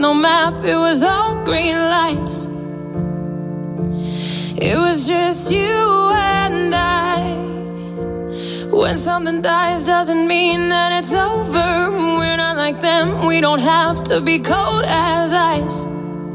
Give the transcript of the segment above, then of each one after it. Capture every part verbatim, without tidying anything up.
no map, it was all green lights. It was just you and I. When something dies doesn't mean that it's over. We're not like them, we don't have to be cold as ice.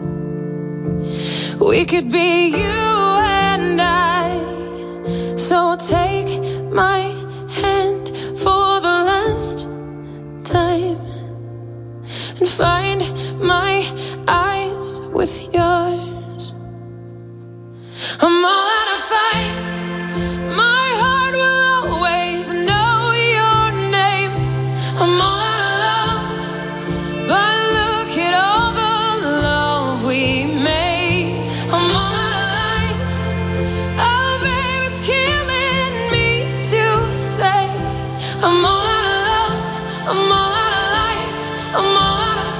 We could be you and I. So take my hand for the last time and find my eyes with yours. I'm all out of fight. My heart will always know your name. I'm all out of love, but look at all the love we made. I'm all out of life. Oh, babe, it's killing me to say. I'm all out of love. I'm all out of life. I'm all out of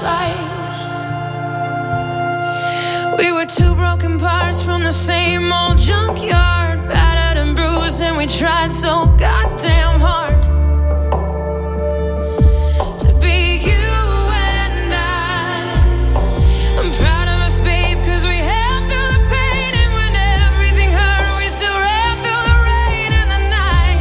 fight. We were two broken parts from the same old junkyard, battered and bruised, and we tried so goddamn hard to be you and I. I'm proud of us, babe, cause we held through the pain, and when everything hurt, we still ran through the rain and the night.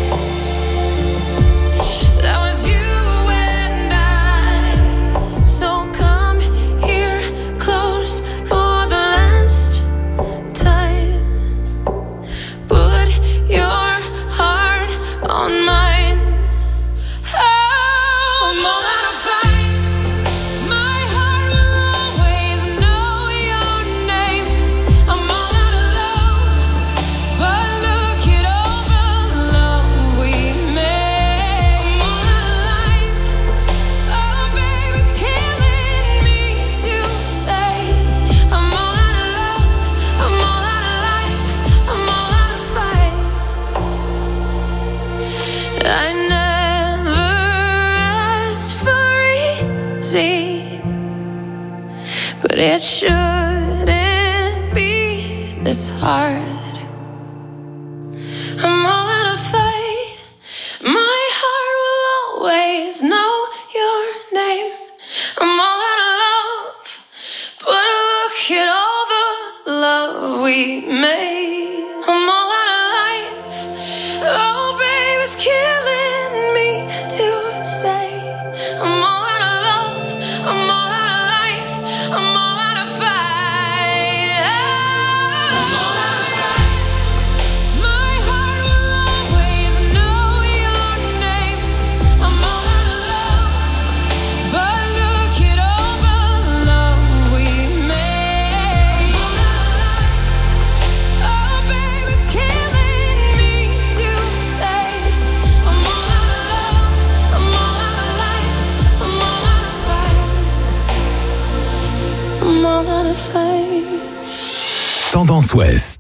That was you and I. So come here close for the last time. Put your heart on mine. Oh, I'm all out of fight. My heart will always know your name. I'm all out of love, but look at all the love we made. I'm all out of life. Oh, babe, it's killing me to say. I'm all out of love. I'm all out of life. I'm all out of fight. I never asked for easy, but it shouldn't be this hard. I'm all out of fight. My heart will always know your name. I'm all out of love, but look at all the love we made. I'm all out of life. Oh, babe, it's killing me to say. I'm all out of love. I'm all out of life. I'm all out of fight. I'm all out of fight. My heart will always know your name. I'm all out of love, but look at all the love we made. I'm all out of life. Oh, babe, it's killing me to say. I'm all out of love. I'm all out of life. I'm all out of fight. I'm all out of fight. Tendance Ouest.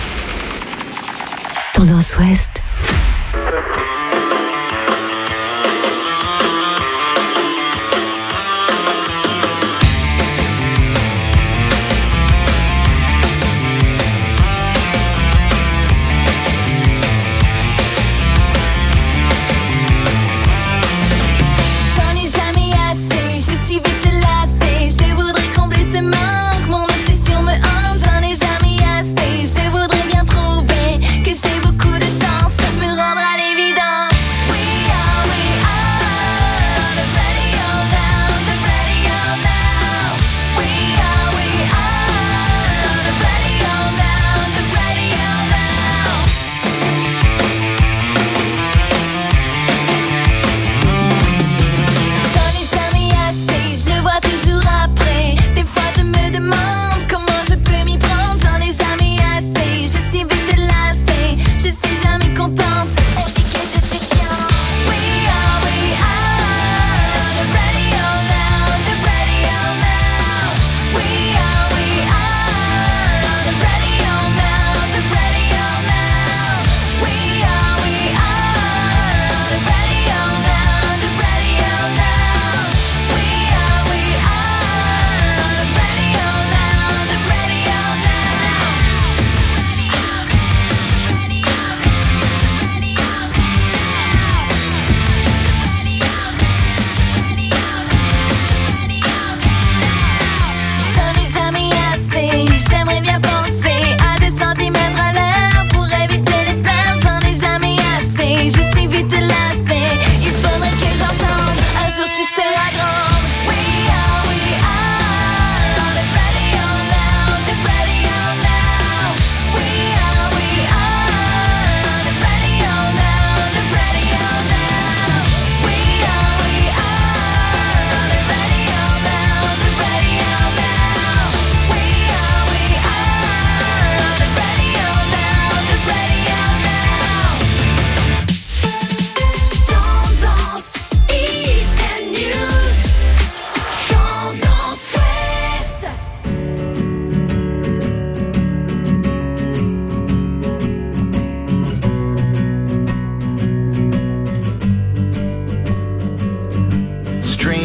Tendance Ouest. J'en ai jamais assez, je suis vite lassée. Je voudrais combler ce manque, mon obsession me hante. J'en ai jamais assez, je voudrais bien trouver que j'ai beaucoup de chance.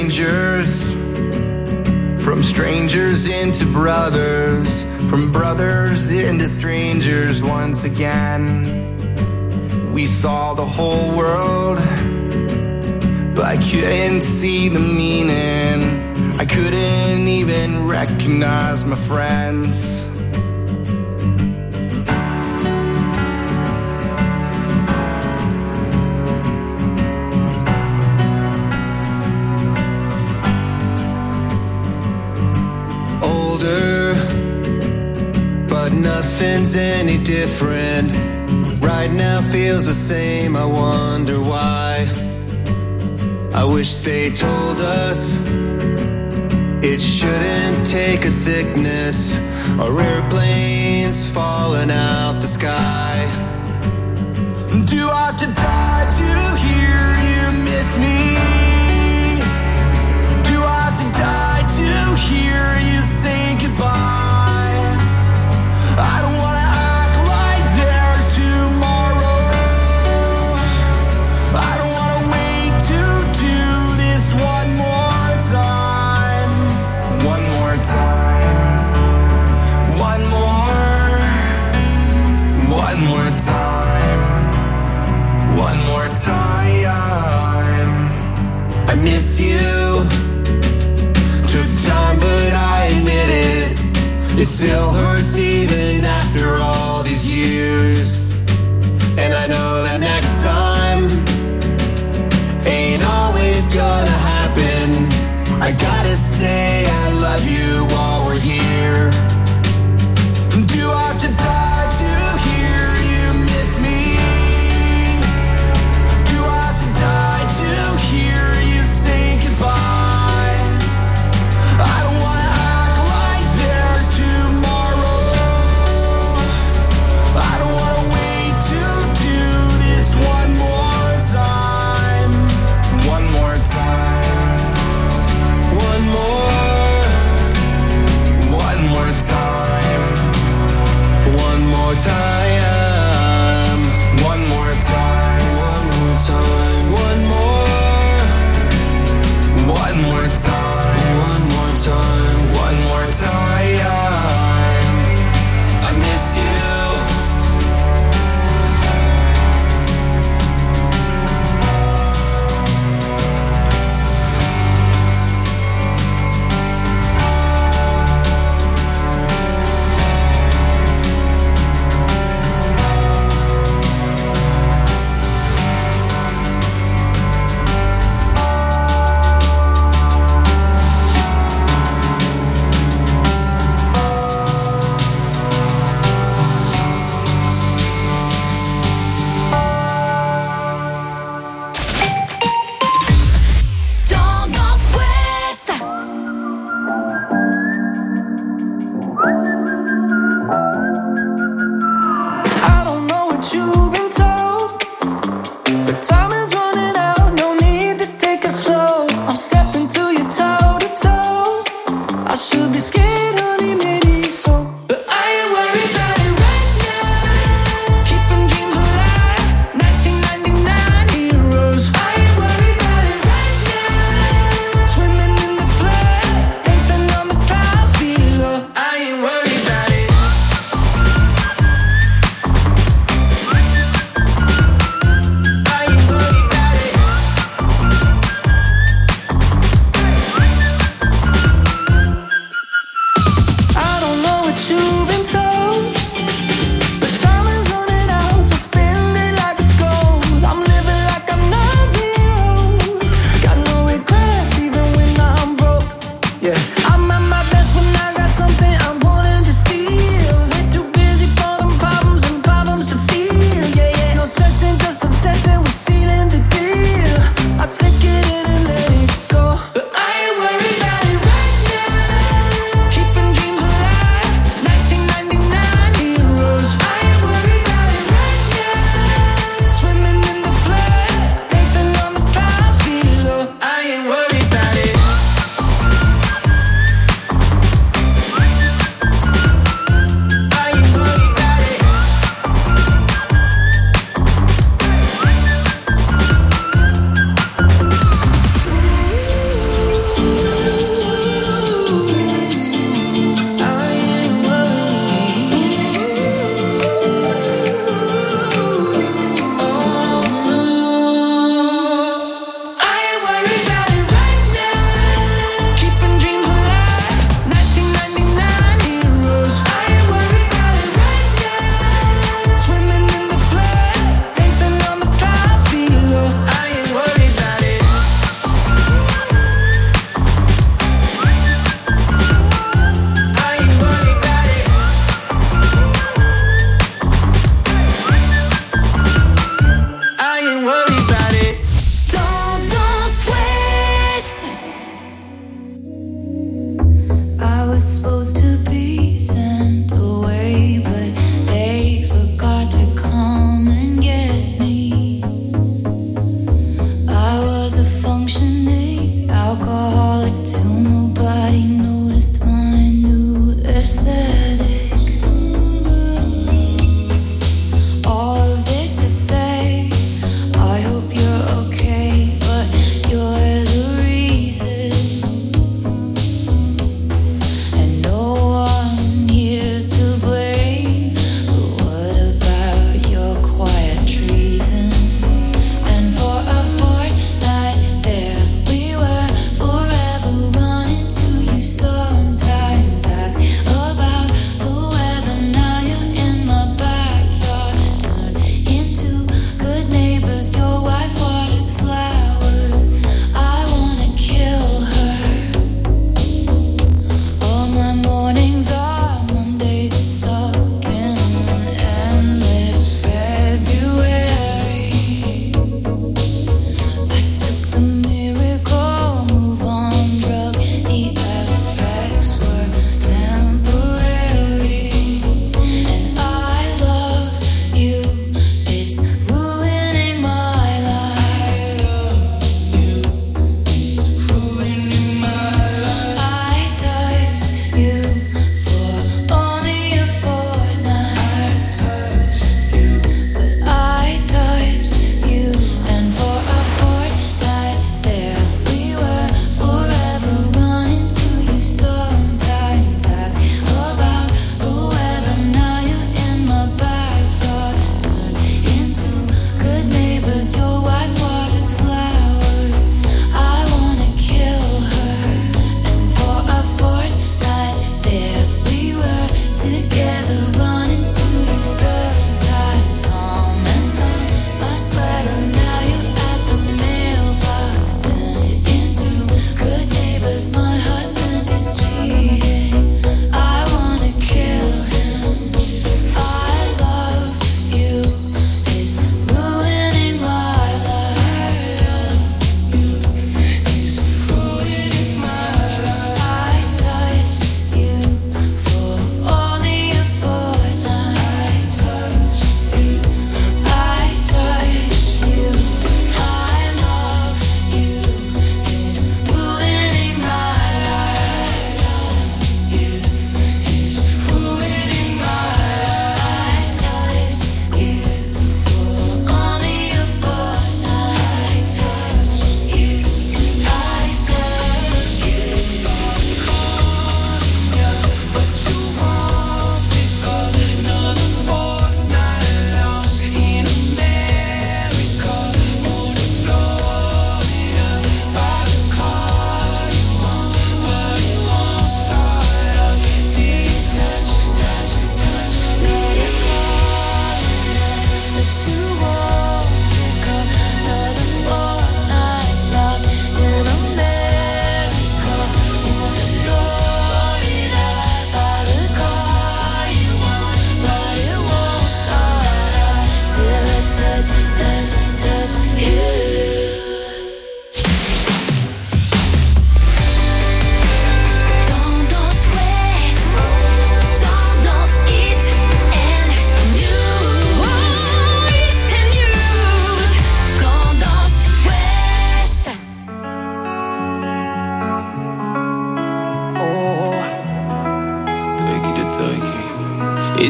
strangers, from strangers into brothers, from brothers into strangers once again. We saw the whole world, but I couldn't see the meaning. I couldn't even recognize my friends. Older, but nothing's any different. Right now feels the same, I wonder why. I wish they told us it shouldn't take a sickness or airplanes falling out the sky. Do I have to die to hear you miss me? Do I have to die to hear you say goodbye? I don't wanna act like there's tomorrow. I don't wanna wait to do this one more time. One more time. One more. One more time. One more time. I miss you. Took time, but I admit it. It still hurts even after all these years. And I know that next time ain't always gonna happen. I gotta say I love you while we're here. Do I have to die to hear you miss me? Do I have to die to hear you say goodbye? I don't wanna act like there's tomorrow.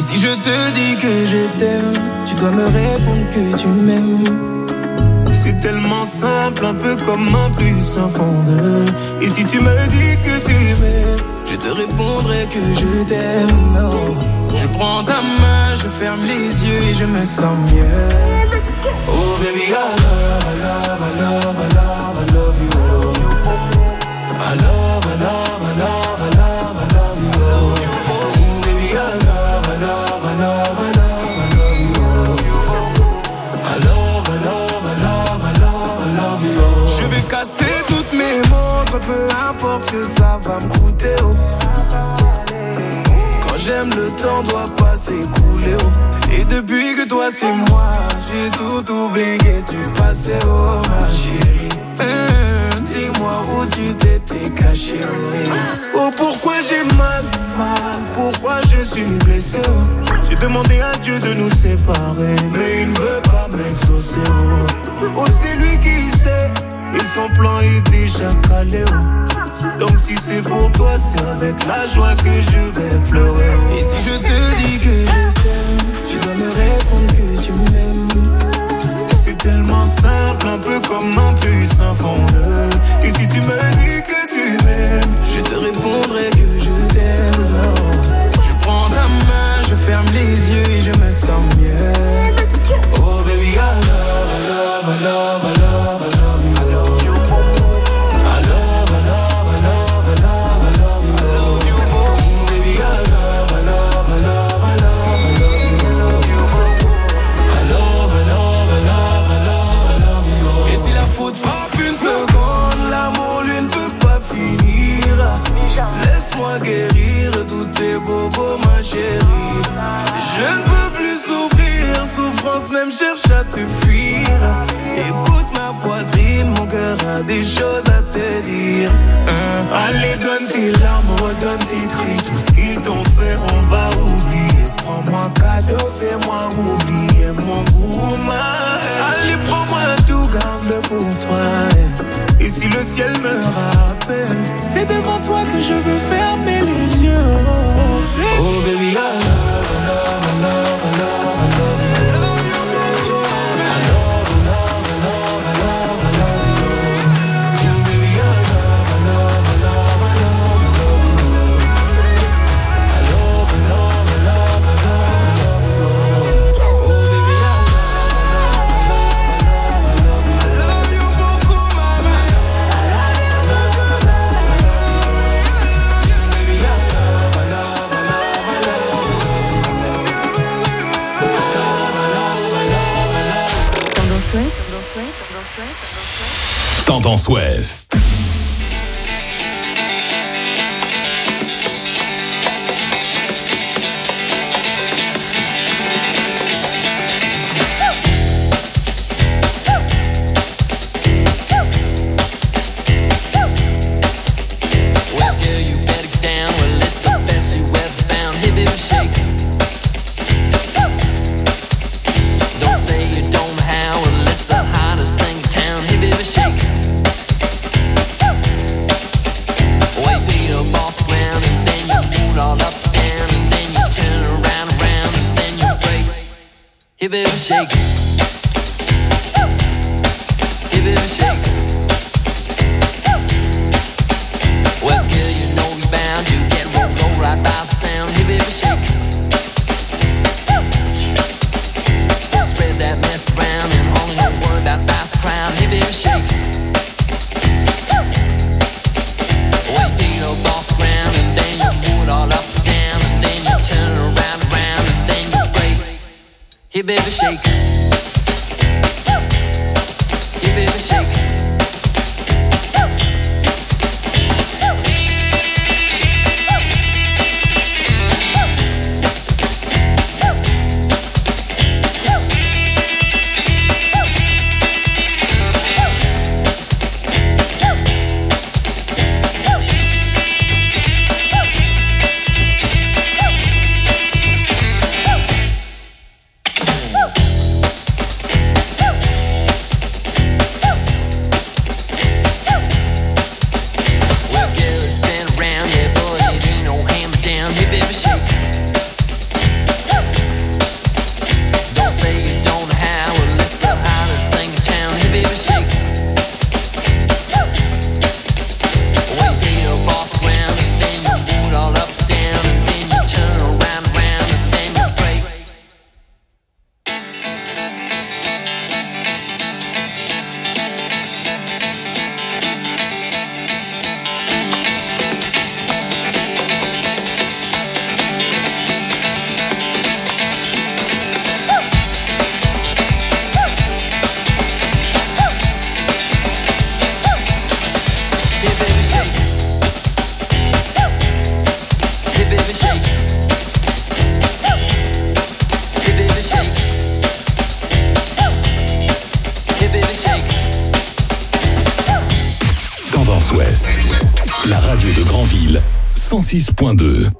si je te dis que je t'aime, tu dois me répondre que tu m'aimes. C'est tellement simple, un peu comme un plus un fond de. Et si tu me dis que tu m'aimes, je te répondrai que je t'aime. Non. Je prends ta main, je ferme les yeux et je me sens mieux. Oh baby, I love, I love, I love, I love, I love you. I love, I love, I love, I love, I love you. Oh baby, I love, I love, I love, I love, I love you. I love, I love, I love, I love, I love you. Je vais casser toutes mes montres, peu importe ce que ça va me coûter. Oh. Quand j'aime, le temps doit pas s'écouler. Oh. Et depuis que toi c'est moi, j'ai tout oublié, tu passais, oh ma chérie. Mmh, dis-moi où tu t'étais caché. Oh pourquoi j'ai mal, mal, pourquoi je suis blessé. Oh. J'ai demandé à Dieu de nous séparer, mais il ne veut pas m'exaucer. Oh, oh c'est lui qui sait, et son plan est déjà calé. Oh. Donc si c'est pour toi, c'est avec la joie que je vais pleurer. Oh. Et si je te dis que je t'aime, tu dois me répondre que tu m'aimes. C'est tellement simple, un peu comme un puissant fondeur. Et si tu me dis que tu m'aimes, je te répondrai que je t'aime. Non. Je prends ta main, je ferme les yeux et je me sens mieux. Oh baby, I love, I love, I love, I love, I love you. I love you. I love, I love, I love, I love, I love you. I love you. Baby, I love, I love, I love, I love, I love you. I love, I love, I love, I love, I love you. Et si la faute frappe une seconde, l'amour lui ne peut pas finir. Laisse-moi guérir tous tes bobos, ma chérie. Je ne peux plus souffrir, souffrance même cherche à te fuir. Écoute ma poitrine, mon cœur a des choses à te dire. hein. Allez, donne tes larmes, redonne tes cris. Tout ce qu'ils t'ont fait, on va oublier. Prends-moi cadeau, fais-moi oublier mon goût. Allez, prends-moi tout, garde-le pour toi. Et si le ciel me rappelle, c'est devant toi que je veux fermer les yeux. Oh, oh baby, I love, I love, I love, I love, I love you. I love, I love, I love, I love, I love you. Yeah, baby, I love, I love, I love, I love, I love you. I love, I love, I love, I love, I love you. Oh baby, I love, I love, I love, I love, I love you beaucoup, mama. Tendance Ouest, Tendance Ouest, Tendance Ouest, Tendance Ouest. Tendance Ouest. Well, girl, you better get down. Well, it's the best you ever found. Hey, baby, shake. Don't say you don't know how. Well, it's the hottest thing in town. Hey, baby, shake. Wait, beat up off the ground, and then you move all up and down, and then you turn around, around, and then you break. Hey, baby, shake. Hey, baby, shake. Well, girl, you know you're bound to get rolled, roll right by the sound. Hey, baby, shake. So spread that mess around and only don't worry about, about the crowd. Hey, baby, shake. Well, you beat up off the ground and then you move it all up and down, and then you turn around, around, and then you break. Hey, baby, shake. Hey, baby, shake. Hey baby shake. Hey baby shake. Hey baby shake. Hey baby shake. Tendance Ouest, la radio de Granville, cent six point deux.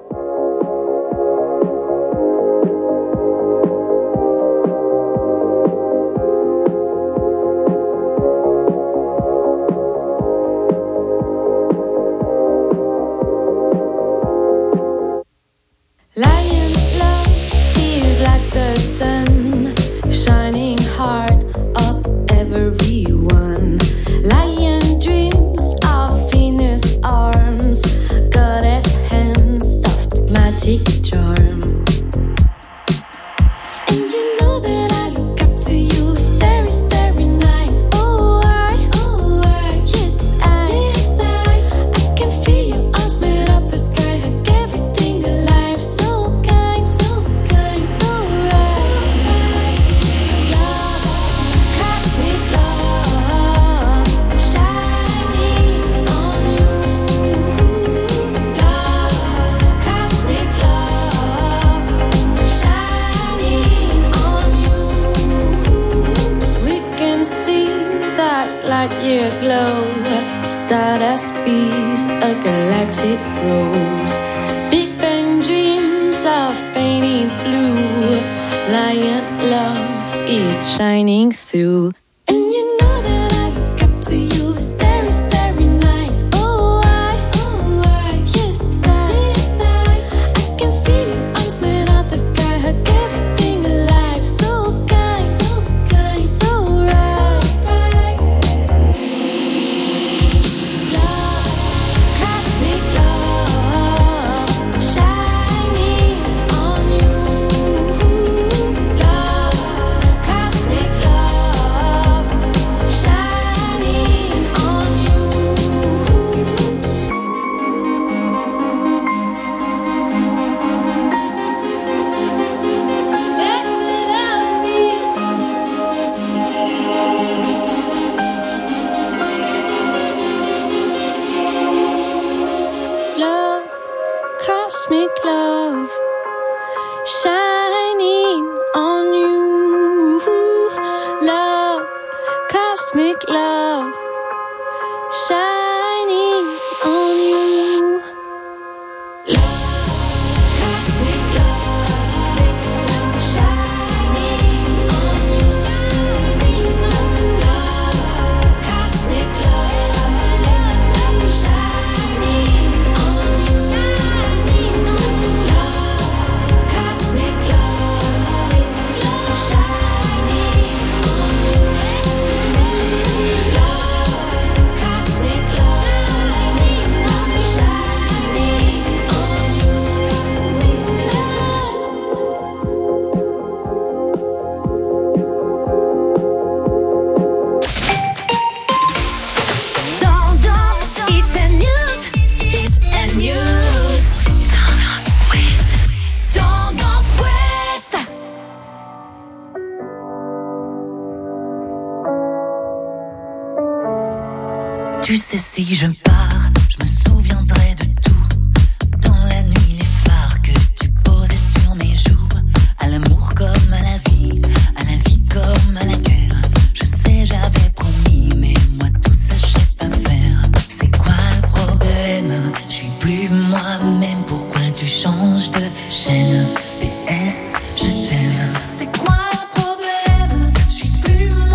Tu sais, si je pars, je me souviendrai de tout. Dans la nuit, les phares que tu posais sur mes joues. À l'amour comme à la vie, à la vie comme à la guerre. Je sais, j'avais promis, mais moi tout ça, je sais pas faire. C'est quoi le problème? Je suis plus moi-même, pourquoi tu changes de chaîne? P S, je t'aime. C'est quoi?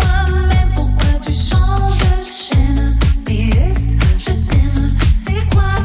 Quoi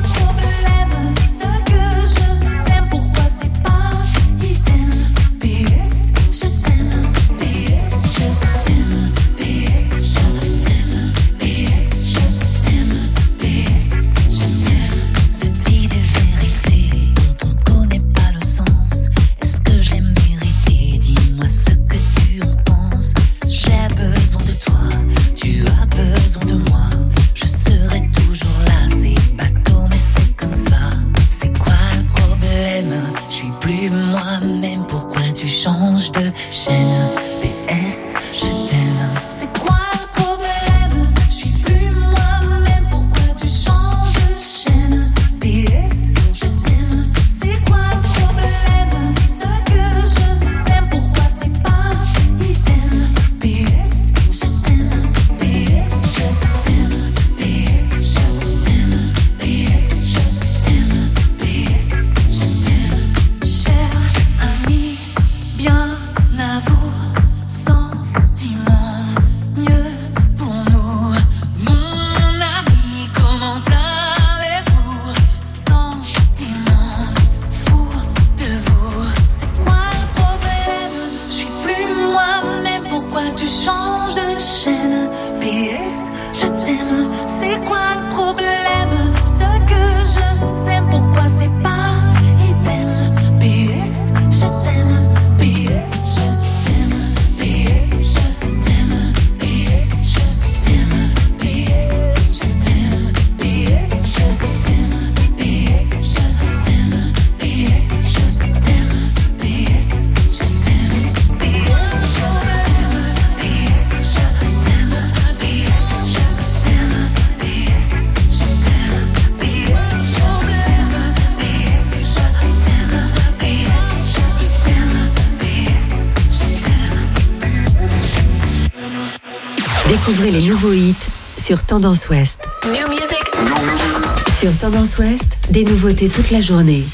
Découvrez les nouveaux hits sur Tendance Ouest. New music. Sur Tendance Ouest, des nouveautés toute la journée.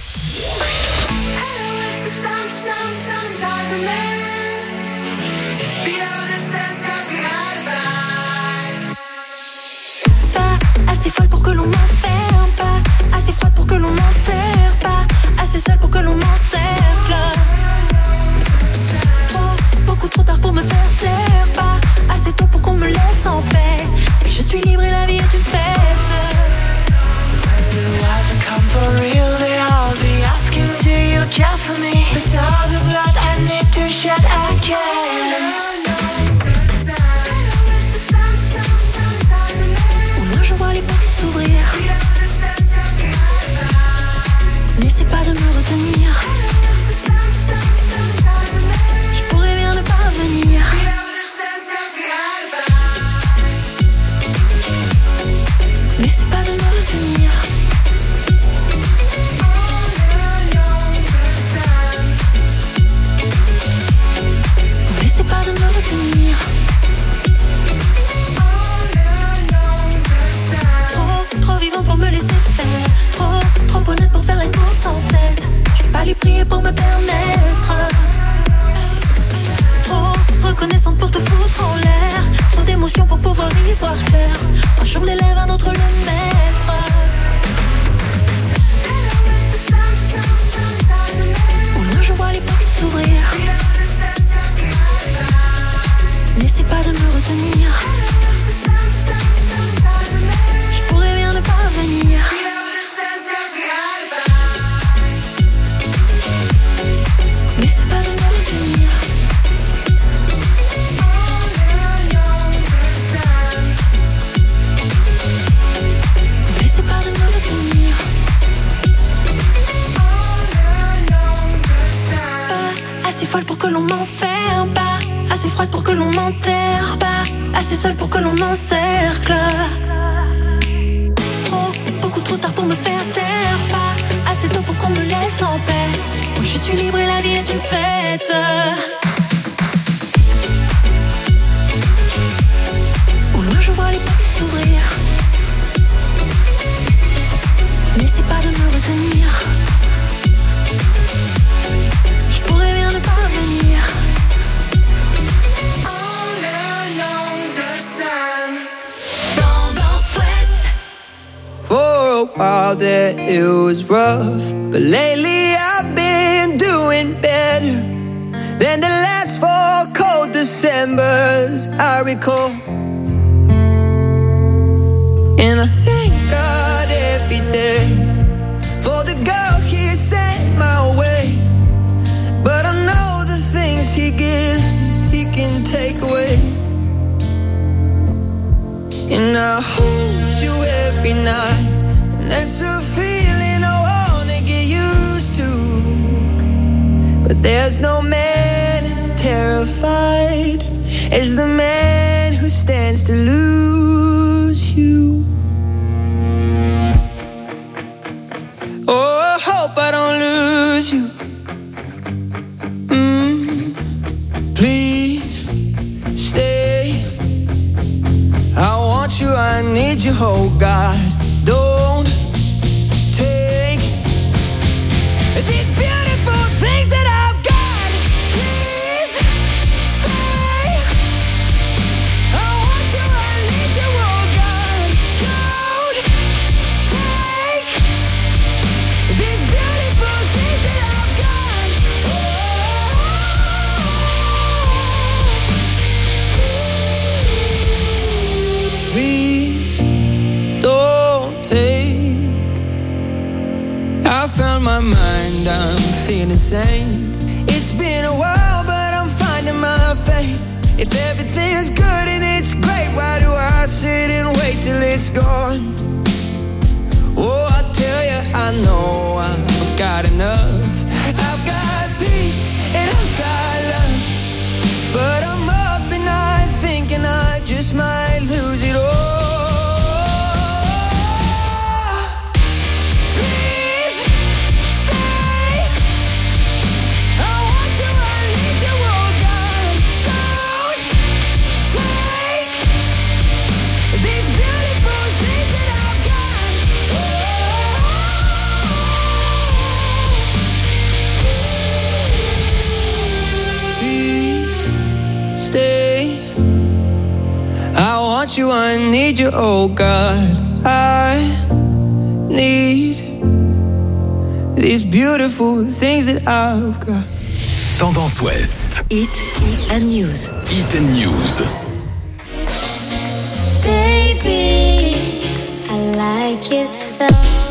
Pas assez folle pour que l'on m'enferme, pas assez froide pour que l'on m'enterre, pas assez seule pour que l'on m'encercle. Trop, beaucoup trop tard pour me faire taire, pas assez tôt pour qu'on me laisse en paix. Mais je suis libre et la vie est une fête. When I come for real, they all be asking, do you care for me? But all the blood I need to shed, I can't. Au loin je vois les portes s'ouvrir. N'essaie pas de me retenir. Je pourrais bien ne pas venir. N'essaie pas de me retenir. N'essaie pas de me retenir. Trop, trop vivant pour me laisser faire. Trop, trop honnête pour faire la course en tête. Je vais pas les prier pour me permettre. Trop reconnaissante pour te foutre en l'air. Trop d'émotions pour pouvoir y voir clair. Un jour l'élève, un autre le maître. Au loin je vois les portes s'ouvrir. N'essaie pas de me retenir. Je pourrais bien ne pas venir. N'essaie pas de me retenir. N'essaie pas de me retenir. Pas assez folle pour que l'on m'enferme, pas assez froide pour que l'on m'enterre, pas assez seule pour que l'on m'encercle. Trop, beaucoup trop tard pour me faire taire, pas assez tôt pour qu'on me laisse en paix. Moi je suis libre et la vie est une fête. Au loin je vois les portes s'ouvrir. N'essaie pas de me retenir. Je pourrais bien ne pas venir. For a while there it was rough, but lately I've been doing better than the last four cold Decembers I recall. And I thank God every day for the girl He sent my way. But I know the things He gives me, He can take away. And I hold you every night, and that's a feeling I wanna get used to. But there's no man as terrified as the man who stands to lose you. Oh, I hope I don't lose you. Mm, please stay. I want you, I need you, oh God. Don't take these beautiful things that I've got. Please stay. I want you, I need you, oh God. Don't take these beautiful things that I've got. Oh. Please don't take. I found my mind, I'm feeling sane. It's been a while, but I'm finding my faith. If everything's good and it's great, why do I sit and wait till it's gone? Oh, I tell you, I know I've got enough. I've got peace and I've got love, but I'm up at night thinking I just might lose it all. need you, oh God. I need these beautiful things that I've got. Tendance Ouest. Hit and News. Hit and News. Baby, I like your stuff.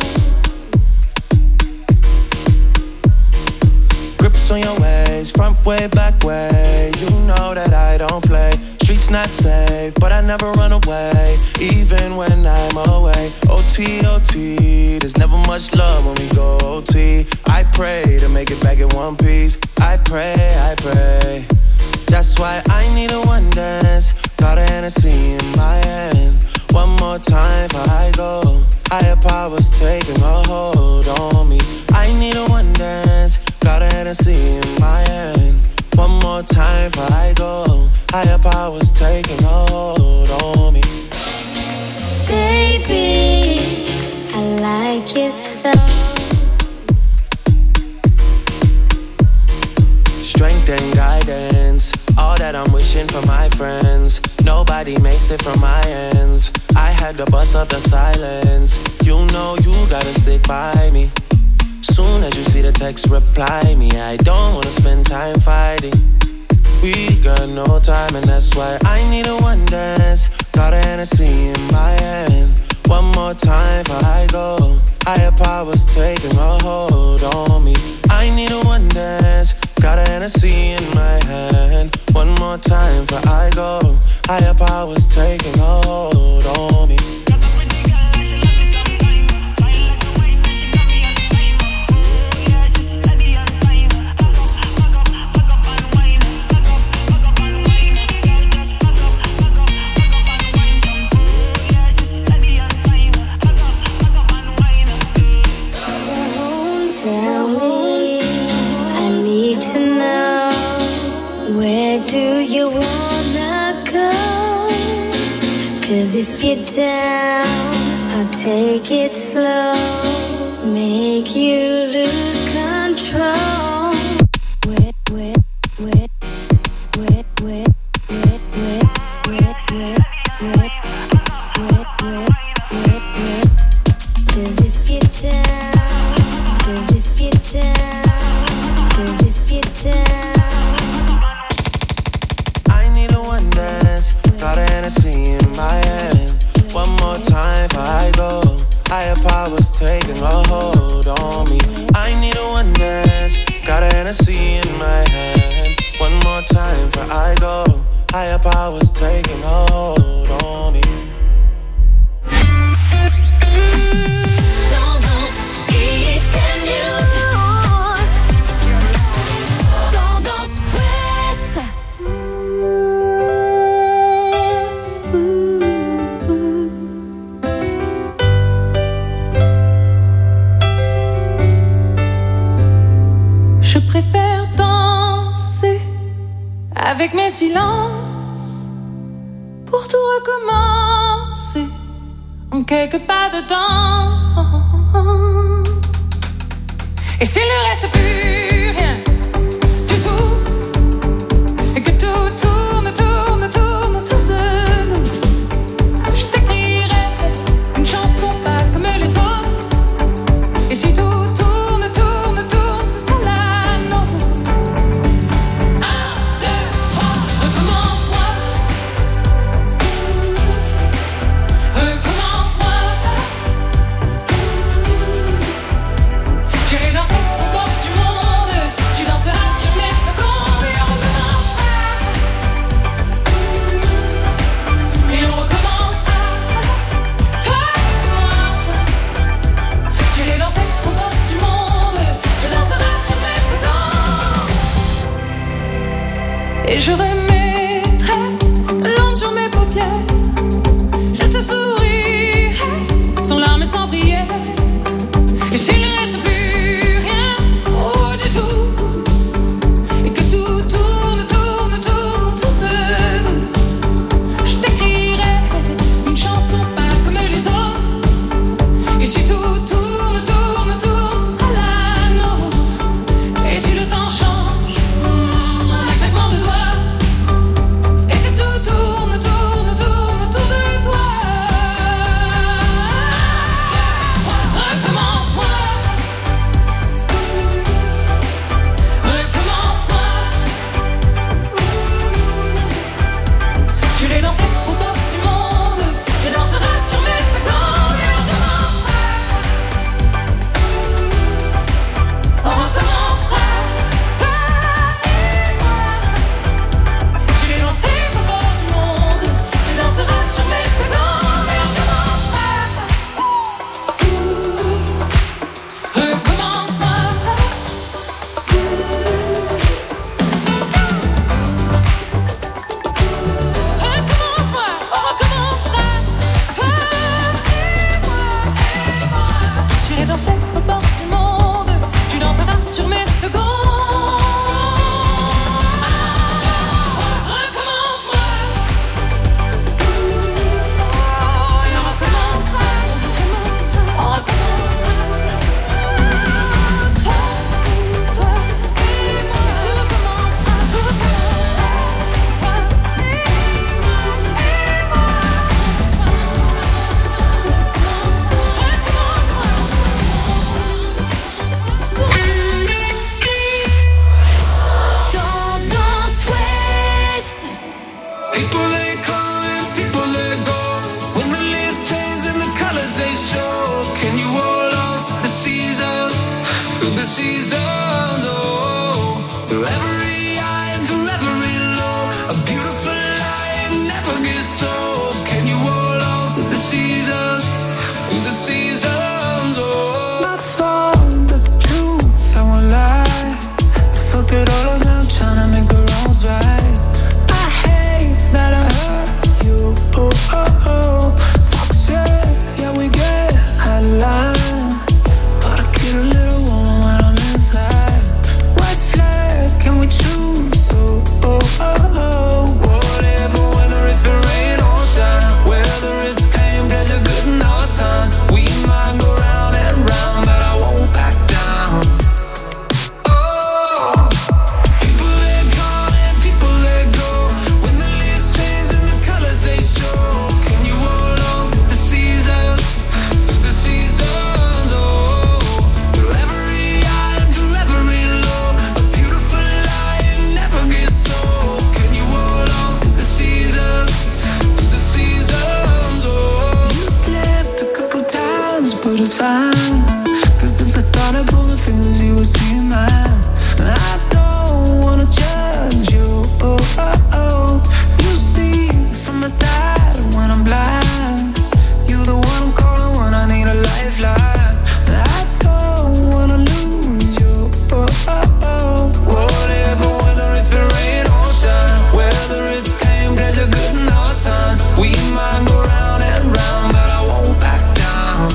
Grips on your ways, front way, back way. You know that I don't play. Streets not safe, but I never run away, even when I'm away. O T, O T, there's never much love when we go O T. I pray to make it back in one piece. I pray, I pray. That's why I need a one dance. Got a Hennessy in my hand. One more time before I go. Higher powers taking a hold on me. I need a one dance. Got a Hennessy in my hand. One more time before I go. Higher powers taking a hold on me. Baby, I like your stuff. Strength and guidance, all that I'm wishing for my friends. Nobody makes it from my ends. I had to bust up the silence. You know you gotta stick by me. Soon as you see the text, reply me. I don't wanna spend time fighting. We got no time and that's why I need a one dance. Got a Hennessy in my hand. One more time before I go. Higher powers taking a hold on me. I need a one dance. Got a Hennessy in my hand. One more time before I go. Higher powers taking a hold on me. If you're down, I'll take it slow. Make you lose control. Wet, wet, wet, wet, wet, wet, wet, wet, wet, wet, wet, wet, wet, wet. 'Cause if you're down, 'cause if you're down, 'cause if you're down. I need a one dance. Got a Hennessy in my hand. One more time before I go. Higher powers taking a hold on me. I need a one dance. Got a Hennessy in my hand. One more time before I go. Higher powers taking a hold on me. Tendance Hit and News. Tendance Ouest. Je préfère danser avec mes silences pour tout recommencer en quelques pas de danse. Et s'il ne reste plus rien du tout, et que tout tourne, tourne, tourne autour de nous, je t'écrirai une chanson pas comme les autres. Et si tout tourne, tourne, tourne, ce sera la nôtre. Un, deux, trois, recommence-moi. Recommence-moi. J'irai danser aux portes du monde. just fine. Cause if I started pulling feelings, you would see mine. I don't wanna judge you, oh, oh, oh. You see from my side when I'm blind. You the one I'm calling when I need a lifeline. I don't wanna lose you, oh, oh, oh. Whatever, whether it's the rain or shine, whether it's pain, pleasure, good and hard times, we might go round and round, but I won't back down.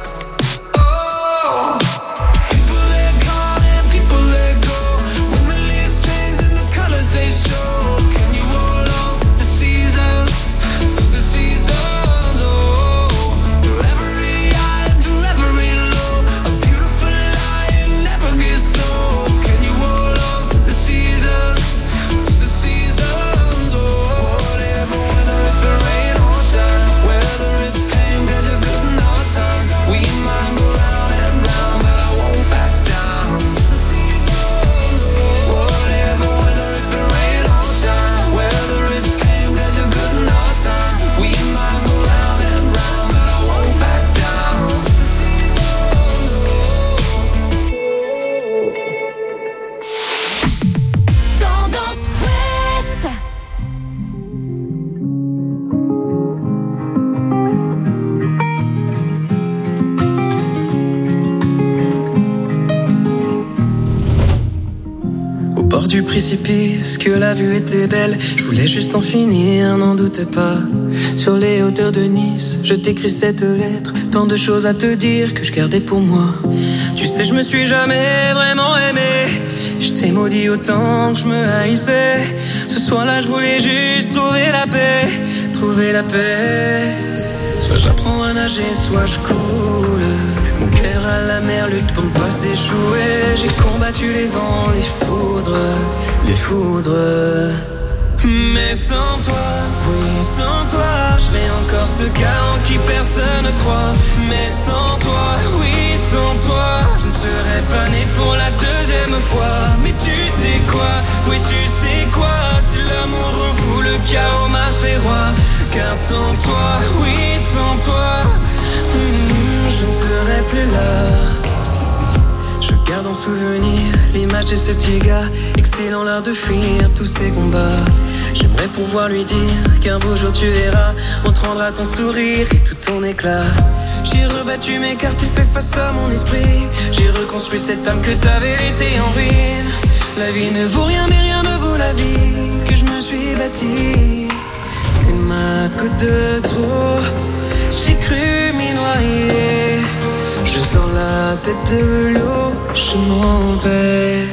Oh, people let go and people let go. When the leaves change and the colors they show, can you hold on to the seasons, through the seasons? Oh, through every high and through every low, a beautiful lie, it never gets old. Can you hold on to the seasons, through the seasons? Oh, whatever, whether it's the rain or shine, whether it's pain, pleasure, good and hard times, we might go round and round, but I won't back down. Whatever, whether it's the rain or shine, whether it's pain, pleasure, good and hard times, we might go round and round, but I won't back down. Tendance Ouest. Au bord du précipice, que la vue était belle, je voulais juste en finir, n'en doute pas. Sur les hauteurs de Nice, je t'écris cette lettre, tant de choses à te dire que je gardais pour moi. Tu sais, je me suis jamais vraiment aimé, je t'ai maudit autant que je me haïssais. Ce soir-là, je voulais juste trouver la paix, trouver la paix. Soit j'apprends à nager, soit je coule. Mon cœur à la mer lutte pour ne pas s'échouer. J'ai combattu les vents, les foudres, les foudres. Mais sans toi, oui, sans toi, je serais encore ce gars en qui personne ne croit. Mais sans toi, oui, sans toi, je ne serais pas né pour la deuxième fois. Mais tu sais quoi, oui, tu sais quoi, si l'amour rend fou, le chaos m'a fait roi. Car sans toi, oui, sans toi, hmm, je ne serais plus là. Je garde en souvenir l'image de ce petit gars, excellent l'art de fuir tous ces combats. J'aimerais pouvoir lui dire qu'un beau jour tu verras, on te rendra ton sourire et tout ton éclat. J'ai rebattu mes cartes et fait face à mon esprit. J'ai reconstruit cette âme que t'avais laissée en ruine. La vie ne vaut rien mais rien ne vaut la vie que je me suis bâtie. T'es ma côte de trop, j'ai cru m'y noyer. Je sors la tête de l'eau, je m'en vais.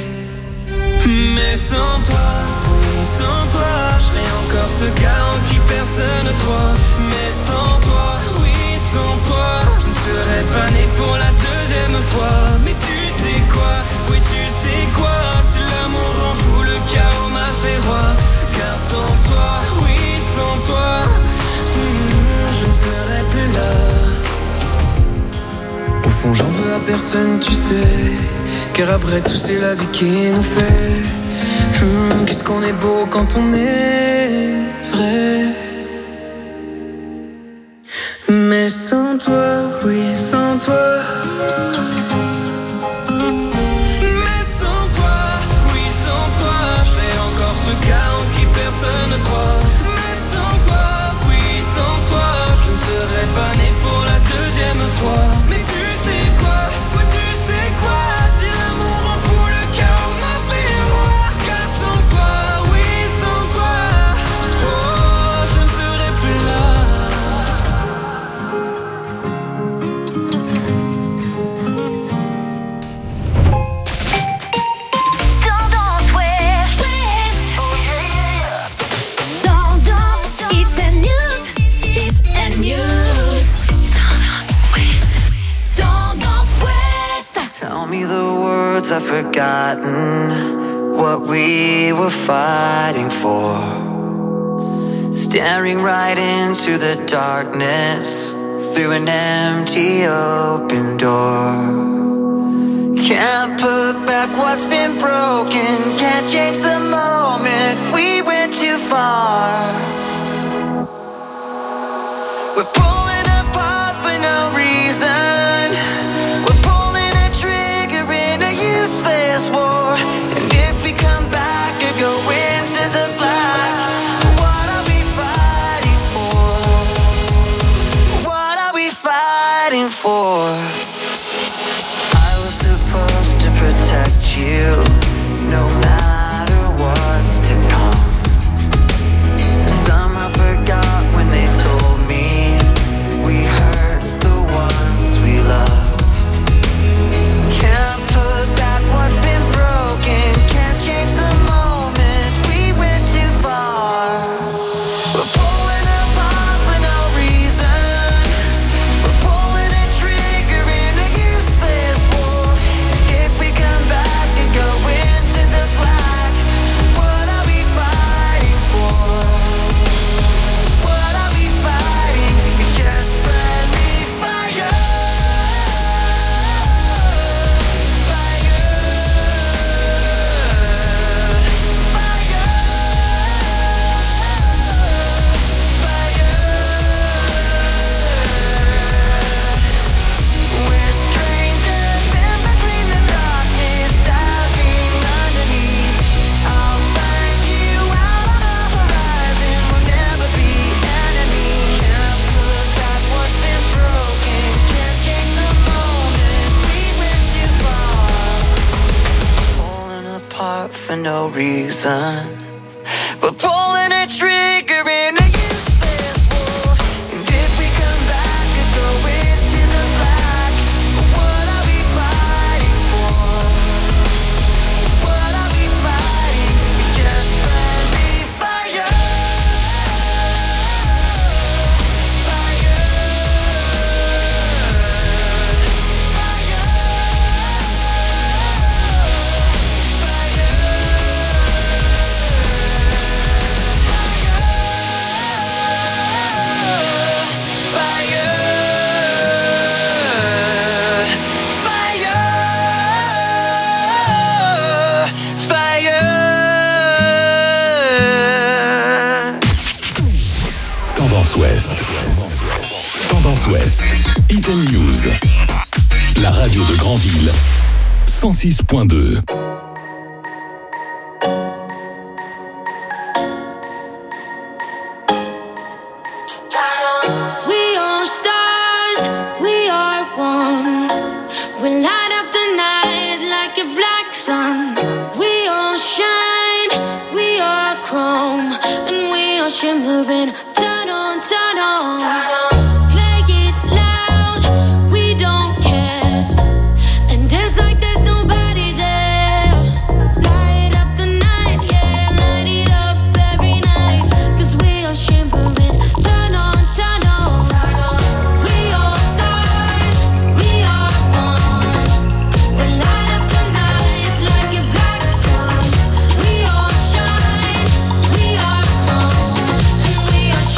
Mais sans toi, oui, sans toi, je serais encore ce gars en qui personne ne croit. Mais sans toi, oui, sans toi, je ne serais pas né pour la deuxième fois. Mais tu sais quoi, oui, tu sais quoi, si l'amour rend fou, le chaos m'a fait roi. Car sans toi, oui, sans toi, hmm, je ne serais plus là. Au fond j'en veux à personne, tu sais, car après tout c'est la vie qui nous fait. Hum, qu'est-ce qu'on est beau quand on est vrai. Mais sans toi, oui, sans toi. Mais sans toi, oui, sans toi, je serais encore ce gars en qui personne ne croit. Mais sans toi, oui, sans toi, je ne serais pas né pour la deuxième fois. Mais tu sais quoi, oui, tu sais quoi, si l'amour en fout, le chaos m'a fait roi. Car sans toi, oui, sans toi, oh, je ne serais plus là. Tendance Ouest. Oh yeah. Tendance, it's a news, it's a news. Tendance Ouest. Tendance Ouest. Tell me the words I've forgotten, what we were fighting for. Staring right into the darkness, through an empty open door. Can't put back what's been broken, can't change the moment, we went too far. We're pulling apart for no reason, fighting for. I was supposed to protect you, no matter what's to come. Some I forgot when they told me we hurt the ones we love. Can't put back what's been broken, can't change the moment we went too far. We're pulling apart for no reason. We're pulling a trigger in a useless war. If we come back and go into the black, what are we fighting for? What are we fighting? It's just friendly fire. We're strangers in between the darkness, diving underneath. I'll find you out on the horizon, we'll never be enemies. Can't put back what's been broken, can't change the moment we went too far. Pulling apart for no reason. We're pulling a trigger in a useless war. And if we come back and go into the black, what are we fighting for? What are we fighting? It's just friendly fire. Tendance Ouest. Tendance Ouest. Item News. La radio de Granville. cent six point deux. We are stars, we are one. We light up the night like a black sun. We all shine, we are chrome, and we are shimmering. Turn on, turn on. Play it loud, we don't care. And dance like there's nobody there. Light up the night, yeah, light it up every night. 'Cause we are shimmering. Turn on, turn on. We are stars, we are one. We light up the night like a black sun. We all shine, we are chrome, and we are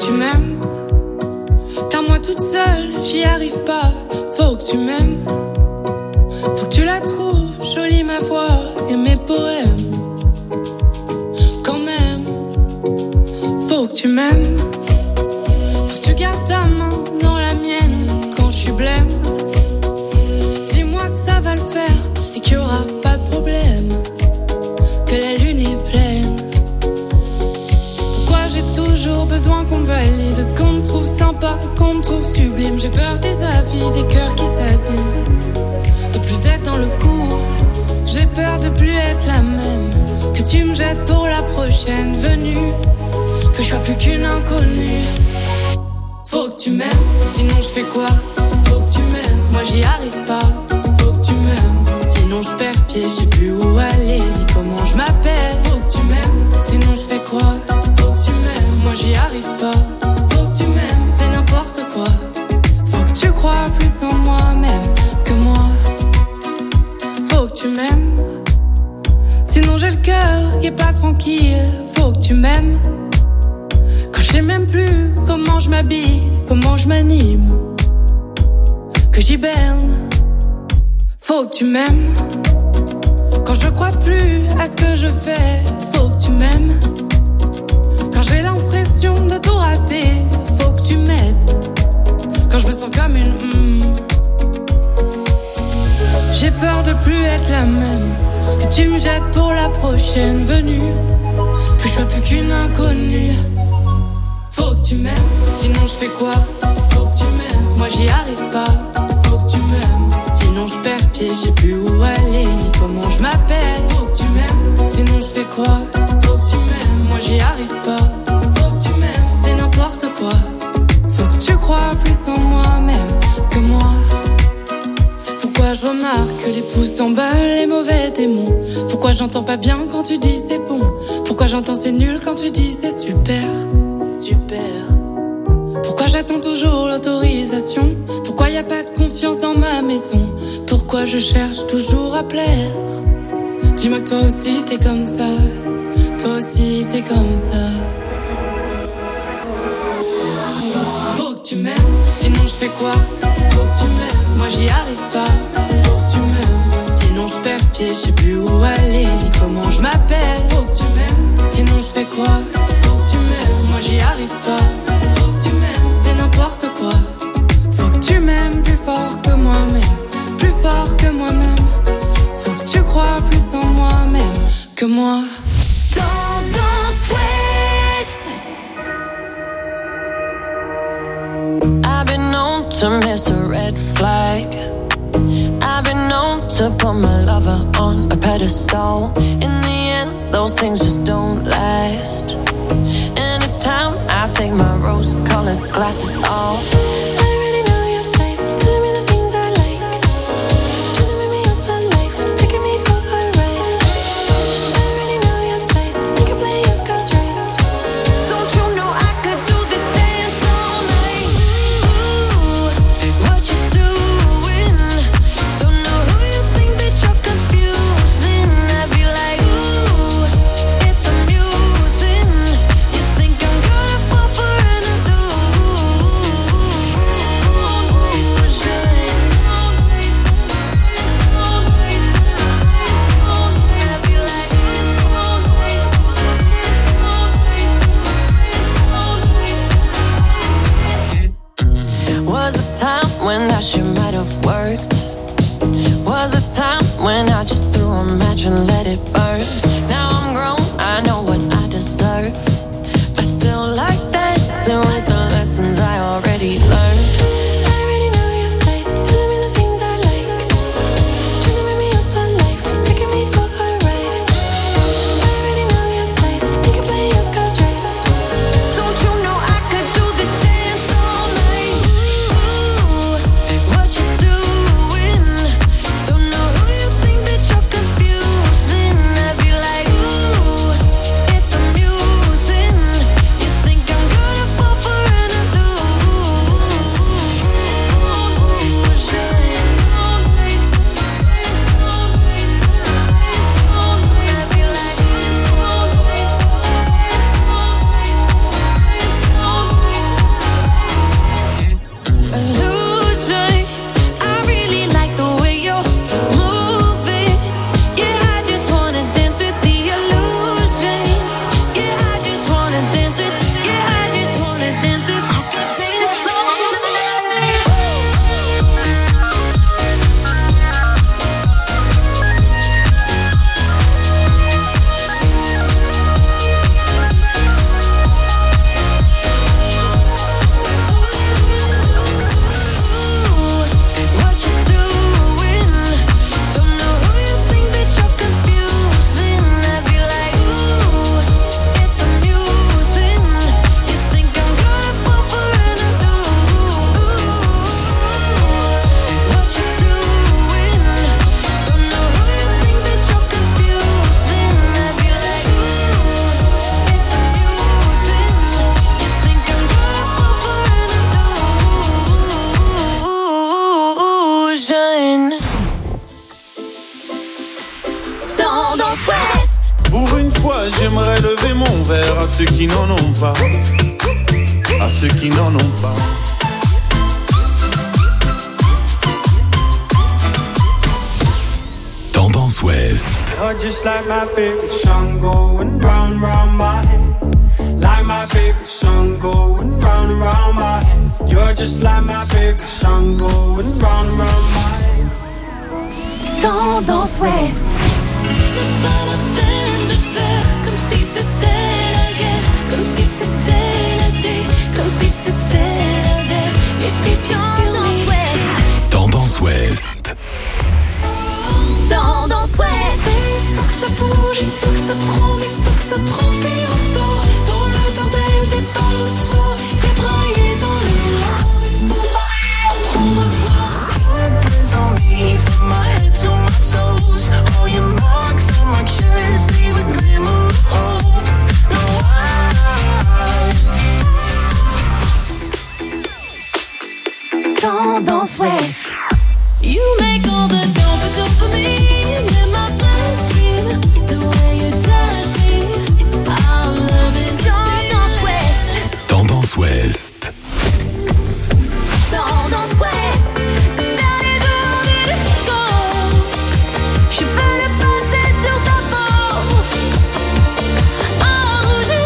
tu m'aimes. Car moi toute seule, j'y arrive pas. Faut que tu m'aimes. Faut que tu la trouves jolie ma voix et mes poèmes. Quand même, faut que tu m'aimes. Faut que tu gardes ta main dans la mienne quand je suis blême. Dis-moi que ça va le faire et qu'il y aura pas de problème. Que la lune est pleine. Pourquoi j'ai toujours besoin qu'on me valide, qu'on me trouve sympa, qu'on me trouve sublime. J'ai peur des avis, des cœurs qui s'abîment, de plus être dans le coup. J'ai peur de plus être la même, que tu me jettes pour la prochaine venue, que je sois plus qu'une inconnue. Faut que tu m'aimes, sinon je fais quoi? Faut que tu m'aimes, moi j'y arrive pas. Faut que tu m'aimes, sinon je perds pied, je sais plus où aller ni comment je m'appelle. Faut que tu m'aimes, sinon je fais quoi? Faut que tu m'aimes, moi j'y arrive pas. Faut que tu m'aimes, c'est n'importe quoi. Faut que tu crois plus en moi-même que moi. Faut que tu m'aimes, sinon j'ai le cœur qui est pas tranquille. Faut que tu m'aimes, quand je sais même plus comment je m'habille, comment je m'anime, que j'hiberne. Faut que tu m'aimes, quand je crois plus à ce que je fais. Faut que tu m'aimes, quand j'ai l'impression de tout rater. Faut que tu m'aides, quand je me sens comme une mm. J'ai peur de plus être la même, que tu me jettes pour la prochaine venue, que je sois plus qu'une inconnue. Faut que tu m'aimes, sinon je fais quoi? Faut que tu m'aimes, moi j'y arrive pas. Faut que tu m'aimes, sinon je perds pied, je sais plus où aller ni comment je m'appelle. Faut que tu m'aimes, sinon je fais quoi? Faut que tu m'aimes, moi j'y arrive pas. Faut que tu m'aimes, c'est n'importe quoi. Faut que tu crois plus en moi-même que moi. Pourquoi je remarque que les pouces s'emballent, les mauvais démons? Pourquoi j'entends pas bien quand tu dis c'est bon? Pourquoi j'entends c'est nul quand tu dis c'est super? C'est super. Pourquoi j'attends toujours l'autorisation? Pourquoi y a pas de confiance dans ma maison? Pourquoi je cherche toujours à plaire? Dis-moi que toi aussi t'es comme ça. Toi aussi t'es comme ça. Faut que tu m'aimes, sinon je fais quoi? Faut que tu m'aimes, moi j'y arrive pas. Faut que tu m'aimes, sinon je perds pied, je sais plus où aller ni comment je m'appelle. Faut que tu m'aimes, sinon je fais quoi? Faut que tu m'aimes, moi j'y arrive pas. Faut que tu m'aimes, c'est n'importe quoi. Faut que tu m'aimes plus fort que moi-même, plus fort que moi-même. Faut que tu crois plus en moi-même que moi. Tendance Ouest. I've been known to miss a red flag. I've been known to put my lover on a pedestal. In the end, those things just don't last. And it's time I take my rose-colored glasses off. I already know your type, telling me the things I like, trying to make me yours for life, taking me for a ride. I already know your type, you can play your cards right. Don't you know I could do this dance all night? Ooh, what you doing? Don't know who you think that you're confusing. I'd be like, ooh, it's amusing. You think I'm gonna fall for an illusion? I'd be like, was a time when that shit might have worked. Was a time when I just threw a match and let it burn. Now I'm grown, I know what I deserve. I still like that too, with the lessons I already learned. I already know your type, telling me the things I like, trying to make me yours for life, taking me for a ride. I already know your type, you can play your cards right. Don't you know I could do this dance all night? Ooh, what you doing? Don't know who you think that you're confusing. dance with. Yeah, I just wanna dance with. I could dance all night. Pour une fois, j'aimerais lever mon verre à ceux qui n'en ont pas, à ceux qui n'en ont pas. Tendance Ouest. You're just like my favorite song going round, round my head. Like my favorite song going round and round my head. You're just like my favorite song going round and round my head. Tendance Ouest. Pas la peine de faire comme si c'était la guerre, comme si c'était l'été, comme si c'était la veille. Mais tes pieds sur mes Tendance Ouest. Tendance Ouest. Il faut que ça bouge, il faut que ça tremble, il faut que ça transpire encore. Dans le bordel des balles au soir, débraillé dans le noir. Il faudra apprendre à boire. Hands on me, from my head to my toes. All your marks on my chest, leave a glimmer of hope. No, I Tendance Ouest. You make all the dope dopamine in my bloodstream. The way you touch me, I'm loving Tendance Ouest. Tendance Ouest. Tendance Ouest. Dans les jours du disco, je veux le passer sur ta peau. En rouge.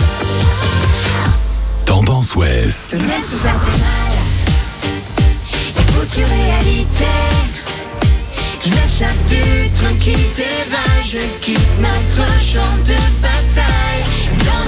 Tendance Ouest. Même sous un fait mal, il faut une réalité. Je m'échappe du tranquille des vagues, je quitte notre champ de bataille. Dans